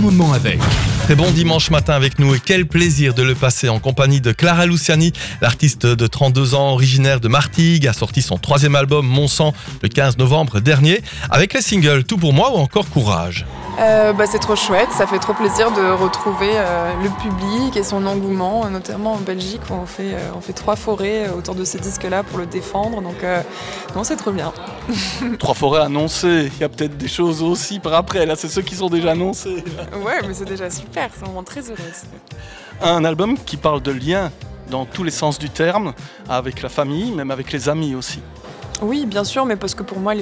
moment avec. Très bon dimanche matin avec nous et quel plaisir de le passer en compagnie de Clara Luciani, l'artiste de 32 ans originaire de Martigues, a sorti son 3e album Mon sang le 15 novembre dernier avec les singles Tout pour moi ou encore Courage. C'est trop chouette, ça fait trop plaisir de retrouver le public et son engouement, notamment en Belgique où on fait 3 forêts autour de ce disque-là pour le défendre, donc non, c'est trop bien. 3 forêts annoncées, il y a peut-être des choses aussi par après, là c'est ceux qui sont déjà annoncés. Ouais, mais c'est déjà super, c'est vraiment très heureuse. Un album qui parle de liens dans tous les sens du terme, avec la famille, même avec les amis aussi. Oui, bien sûr, mais parce que pour moi,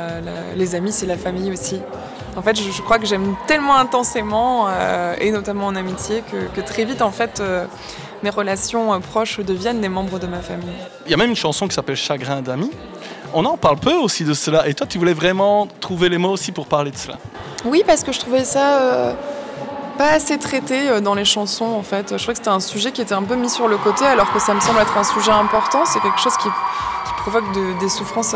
les amis, c'est la famille aussi. En fait, je crois que j'aime tellement intensément, et notamment en amitié, que très vite, en fait, mes relations proches deviennent des membres de ma famille. Il y a même une chanson qui s'appelle Chagrin d'amis. On en parle peu aussi de cela. Et toi, tu voulais vraiment trouver les mots aussi pour parler de cela? Oui, parce que je trouvais ça pas assez traité dans les chansons, en fait. Je trouvais que c'était un sujet qui était un peu mis sur le côté, alors que ça me semble être un sujet important. C'est quelque chose qui provoque des souffrances,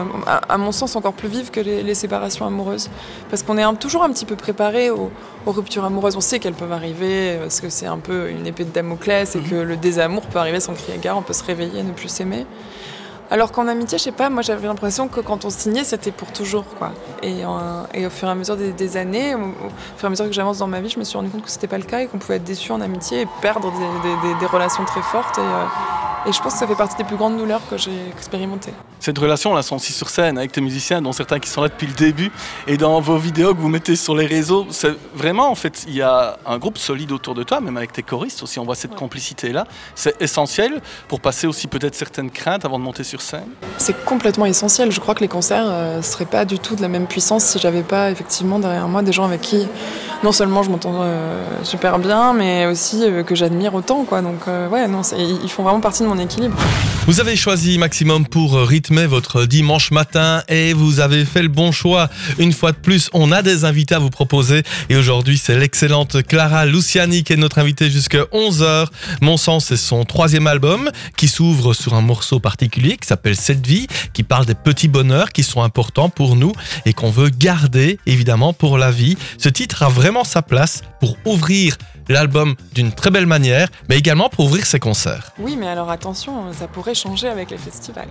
à mon sens, encore plus vives que les séparations amoureuses. Parce qu'on est toujours un petit peu préparé aux ruptures amoureuses. On sait qu'elles peuvent arriver, parce que c'est un peu une épée de Damoclès, et que le désamour peut arriver sans crier gare, on peut se réveiller et ne plus s'aimer. Alors qu'en amitié, je sais pas, moi j'avais l'impression que quand on signait, c'était pour toujours, quoi. Et au fur et à mesure des années, au fur et à mesure que j'avance dans ma vie, je me suis rendu compte que c'était pas le cas et qu'on pouvait être déçu en amitié et perdre des relations très fortes. Et je pense que ça fait partie des plus grandes douleurs que j'ai expérimentées. Cette relation, on la sent aussi sur scène avec tes musiciens, dont certains qui sont là depuis le début. Et dans vos vidéos que vous mettez sur les réseaux, c'est vraiment, en fait, il y a un groupe solide autour de toi, même avec tes choristes aussi, on voit cette complicité-là. C'est essentiel pour passer aussi peut-être certaines craintes avant de monter sur scène. C'est complètement essentiel. Je crois que les concerts ne seraient pas du tout de la même puissance si j'avais pas effectivement derrière moi des gens avec qui non seulement je m'entends super bien, mais aussi que j'admire autant, quoi. Donc ils font vraiment partie de mon équilibre. Vous avez choisi Maximum pour rythmer votre dimanche matin et vous avez fait le bon choix. Une fois de plus, on a des invités à vous proposer et aujourd'hui, c'est l'excellente Clara Luciani qui est notre invitée jusqu'à 11h. Mon sang, c'est son 3e album qui s'ouvre sur un morceau particulier qui s'appelle Cette vie, qui parle des petits bonheurs qui sont importants pour nous et qu'on veut garder évidemment pour la vie. Ce titre a vraiment sa place pour ouvrir l'album d'une très belle manière, mais également pour ouvrir ses concerts. Oui, mais alors attention, ça pourrait changer avec les festivals.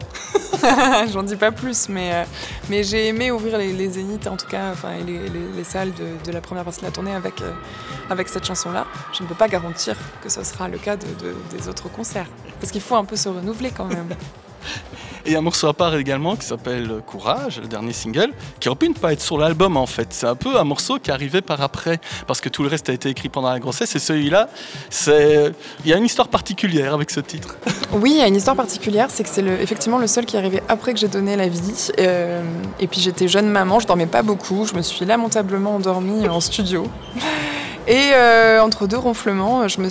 J'en dis pas plus, mais j'ai aimé ouvrir les zéniths, en tout cas, les salles de la première partie de la tournée avec cette chanson-là. Je ne peux pas garantir que ce sera le cas des autres concerts, parce qu'il faut un peu se renouveler quand même. Et un morceau à part également qui s'appelle Courage, le dernier single, qui aurait pu ne pas être sur l'album en fait. C'est un peu un morceau qui arrivait par après, parce que tout le reste a été écrit pendant la grossesse, et celui-là, il y a une histoire particulière avec ce titre. Oui, il y a une histoire particulière, c'est que c'est effectivement le seul qui est arrivé après que j'ai donné la vie. Et puis j'étais jeune maman, je dormais pas beaucoup, je me suis lamentablement endormie en studio. Et entre 2 ronflements, je me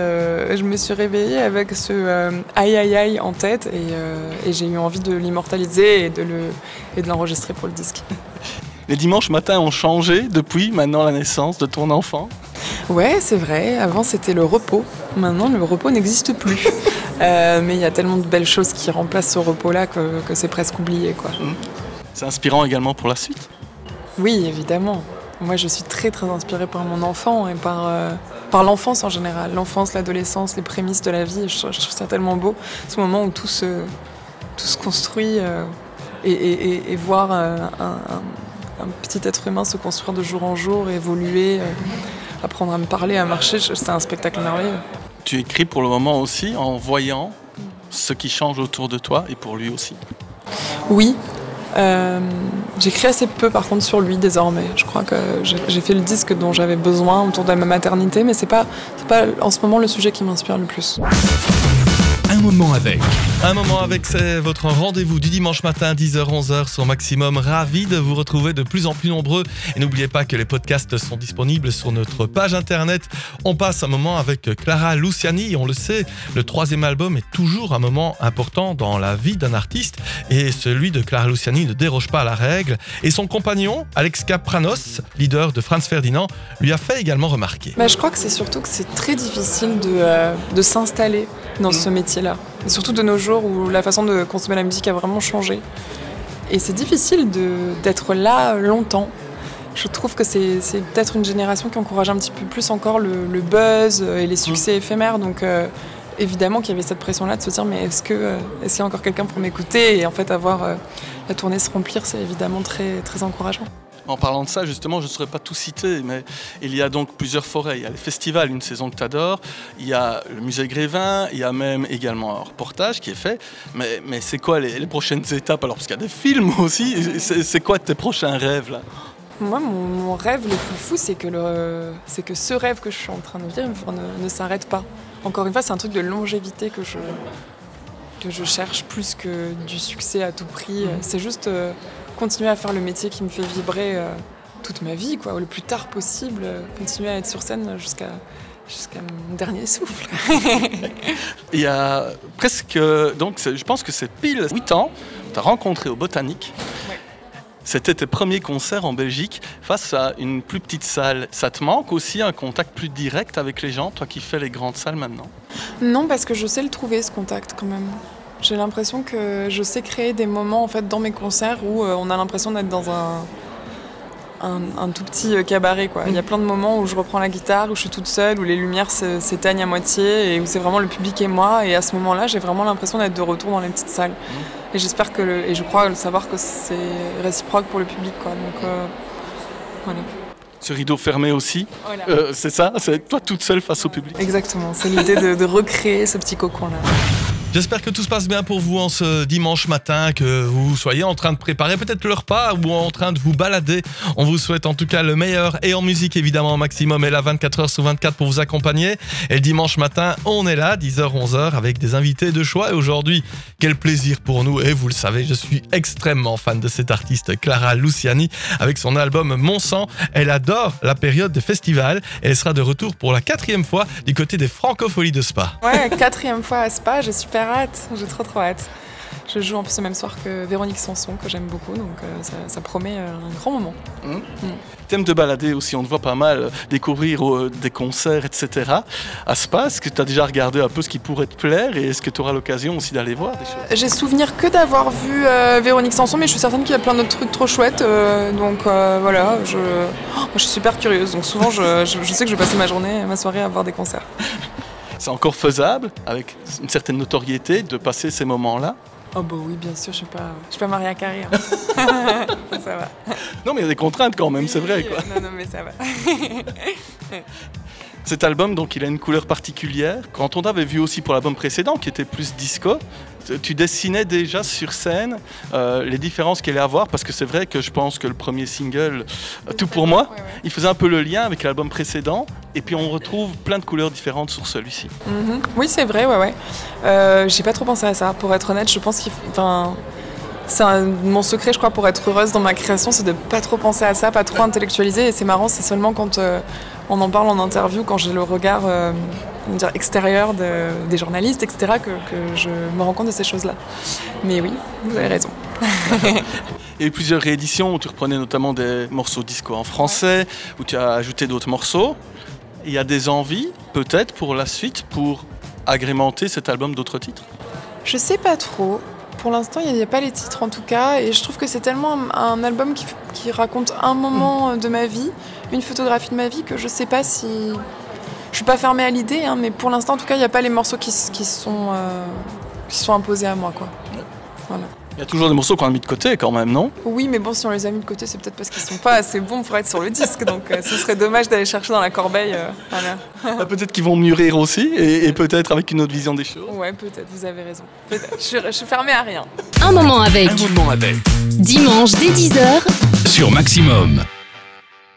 suis réveillée avec ce aïe aïe aïe en tête et j'ai eu envie de l'immortaliser et de l'enregistrer pour le disque. Les dimanches matins ont changé depuis maintenant la naissance de ton enfant. Ouais, c'est vrai. Avant, c'était le repos. Maintenant, le repos n'existe plus. Mais il y a tellement de belles choses qui remplacent ce repos-là que c'est presque oublié, quoi. C'est inspirant également pour la suite? Oui, évidemment. Moi, je suis très, très inspirée par mon enfant et par l'enfance en général. L'enfance, l'adolescence, les prémices de la vie. Je trouve ça tellement beau, ce moment où tout se construit et voir un petit être humain se construire de jour en jour, évoluer, apprendre à me parler, à marcher. C'est un spectacle merveilleux. Tu écris pour le moment aussi en voyant ce qui change autour de toi et pour lui aussi. Oui. J'écris assez peu par contre sur lui désormais. Je crois que j'ai fait le disque dont j'avais besoin autour de ma maternité, mais c'est pas en ce moment le sujet qui m'inspire le plus. Un moment avec, c'est votre rendez-vous du dimanche matin 10h-11h sur Maximum. Ravi de vous retrouver de plus en plus nombreux. Et n'oubliez pas que les podcasts sont disponibles sur notre page internet. On passe un moment avec Clara Luciani. On le sait, le 3e album est toujours un moment important dans la vie d'un artiste. Et celui de Clara Luciani ne déroge pas à la règle. Et son compagnon, Alex Kapranos, leader de Franz Ferdinand, lui a fait également remarquer. Je crois que c'est surtout que c'est très difficile de s'installer dans ce métier-là. Et surtout de nos jours où la façon de consommer la musique a vraiment changé. Et c'est difficile d'être là longtemps. Je trouve que c'est peut-être une génération qui encourage un petit peu plus encore le buzz et les succès éphémères. Donc évidemment qu'il y avait cette pression-là de se dire mais est-ce qu'il y a encore quelqu'un pour m'écouter ? Et en fait avoir la tournée se remplir, c'est évidemment très, très encourageant. En parlant de ça, justement, je ne saurais pas tout citer, mais il y a donc plusieurs forêts. Il y a les festivals, une saison que tu adores, il y a le musée Grévin, il y a même également un reportage qui est fait. Mais c'est quoi les prochaines étapes alors? Parce qu'il y a des films aussi. C'est quoi tes prochains rêves là? Moi, mon rêve le plus fou, c'est que ce rêve que je suis en train de vivre ne s'arrête pas. Encore une fois, c'est un truc de longévité que je cherche plus que du succès à tout prix. C'est juste continuer à faire le métier qui me fait vibrer toute ma vie, quoi, le plus tard possible, continuer à être sur scène jusqu'à mon dernier souffle. Il y a presque, donc je pense que c'est pile 8 ans, tu as rencontré au Botanique. Ouais. C'était tes premiers concerts en Belgique face à une plus petite salle. Ça te manque aussi un contact plus direct avec les gens, toi qui fais les grandes salles maintenant? Non, parce que je sais le trouver, ce contact, quand même. J'ai l'impression que je sais créer des moments en fait, dans mes concerts où on a l'impression d'être dans un tout petit cabaret, quoi. Il y a plein de moments où je reprends la guitare, où je suis toute seule, où les lumières s'éteignent à moitié et où c'est vraiment le public et moi. Et à ce moment-là, j'ai vraiment l'impression d'être de retour dans les petites salles. Et j'espère et je crois savoir que c'est réciproque pour le public, quoi. Donc voilà. Ce rideau fermé aussi, Voilà. C'est ça? C'est toi toute seule face au public? Exactement, c'est l'idée de recréer ce petit cocon-là. J'espère que tout se passe bien pour vous en ce dimanche matin, que vous soyez en train de préparer peut-être le repas ou en train de vous balader. On vous souhaite en tout cas le meilleur et en musique évidemment Maximum est là 24h/24 pour vous accompagner. Et le dimanche matin, on est là 10h-11h avec des invités de choix. Et aujourd'hui, quel plaisir pour nous. Et vous le savez, je suis extrêmement fan de cette artiste Clara Luciani avec son album Mon sang. Elle adore la période des festivals et elle sera de retour pour la 4e fois du côté des Francopholies de Spa. Ouais, 4e fois à Spa, j'ai super hâte, j'ai trop hâte. Je joue en plus le même soir que Véronique Sanson, que j'aime beaucoup, donc ça promet un grand moment. T'aimes te balader aussi, on te voit pas mal découvrir des concerts, etc. À Spa, est-ce que tu as déjà regardé un peu ce qui pourrait te plaire et est-ce que tu auras l'occasion aussi d'aller voir des choses? J'ai souvenir que d'avoir vu Véronique Sanson, mais je suis certaine qu'il y a plein d'autres trucs trop chouettes, donc voilà, je suis super curieuse, donc souvent je sais que je vais passer ma soirée à voir des concerts. C'est encore faisable, avec une certaine notoriété, de passer ces moments-là? Oh bah oui, bien sûr, je suis pas Maria Carré. Hein. Ça va. Non, mais il y a des contraintes quand même, c'est vrai, quoi. Non, mais ça va. Cet album, donc, il a une couleur particulière. Quand on t'avait vu aussi pour l'album précédent, qui était plus disco, tu dessinais déjà sur scène les différences qu'il allait avoir, parce que c'est vrai que je pense que le premier single, Tout pour moi, ouais. il faisait un peu le lien avec l'album précédent, et puis on retrouve plein de couleurs différentes sur celui-ci. Oui, c'est vrai, ouais. J'ai pas trop pensé à ça, pour être honnête, je pense c'est mon secret, je crois, pour être heureuse dans ma création, c'est de pas trop penser à ça, pas trop intellectualiser. Et c'est marrant, c'est seulement quand on en parle en interview, quand j'ai le regard extérieur des journalistes, etc., que je me rends compte de ces choses-là. Mais oui, vous avez raison. Il y a eu plusieurs rééditions où tu reprenais notamment des morceaux disco en français, où tu as ajouté d'autres morceaux. Il y a des envies, peut-être, pour la suite, pour agrémenter cet album d'autres titres? Je sais pas trop. Pour l'instant, il n'y a pas les titres en tout cas, et je trouve que c'est tellement un album qui raconte un moment de ma vie, une photographie de ma vie, que je sais pas si... Je suis pas fermée à l'idée, hein, mais pour l'instant, en tout cas, il n'y a pas les morceaux qui sont imposés à moi, quoi. Voilà. Il y a toujours des morceaux qu'on a mis de côté quand même, non? Oui, mais bon, si on les a mis de côté, c'est peut-être parce qu'ils sont pas assez bons pour être sur le disque, donc ce serait dommage d'aller chercher dans la corbeille. Voilà. Peut-être qu'ils vont mûrir aussi, et peut-être avec une autre vision des choses. Ouais, peut-être, vous avez raison. Je suis fermée à rien. Un moment avec. Dimanche dès 10h sur Maximum.